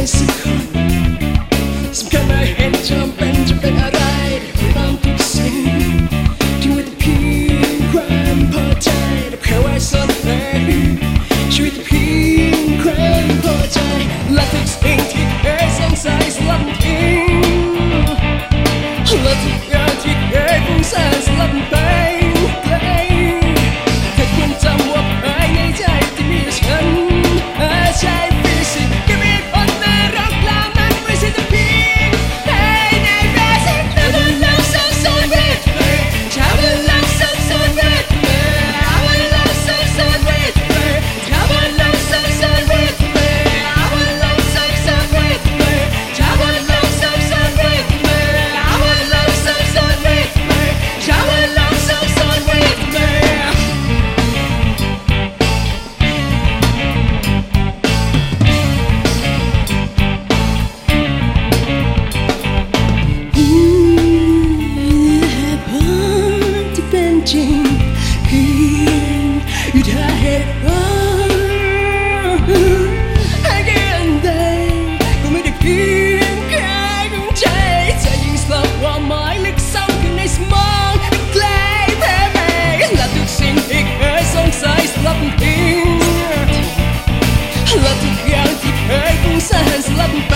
สักคนสำคัญไม่เห็นจำเป็นอะไรตามทุกสิ่งที่ว่าเพียงความพอใจแต่แค่ไว้ซ่อนเร้นชีวิตเพียงความพอใจและทุกสิ่งที่เคยสงสัยสลับทิ้งและทุกอย่างที่เคยฟุ้งซ่านสลับไปไกลแค่ควรจำว่าภายในใจที่มีฉันใช่ฟิสิกส์แค่มีคนน่ารักแล้วมันไม่ใช่แต่เพียงภายในแค่สิ่งที่มันลังซับซ้อนเรื่อยๆถ้ามันลังซับซ้อนเรื่อยๆถ้ามันลังซับซ้อนเรื่อยๆถ้ามันลังซับซ้อนเรื่อยๆถ้ามันลังซับซ้อนเรื่อยๆถ้ามันลังซับซ้อนเรื่อยๆถ้ามันลังซับซ้อนเรื่อยๆถ้ามันลังซับซ้อนเรื่อยๆจริงเพียงอยู่ถ้าเหตุผลให้กันได้ก็ไม่ได้เพียงแค่ของใจจะยิ่งสลับความหมายลึกซ้ำขึ้นในสมองไกลแพ้ไปและทุกสิ่งที่เคยสงสัยสลับทิ้งและทุกอย่างที่เคยฟุ้งซ่านสลับไป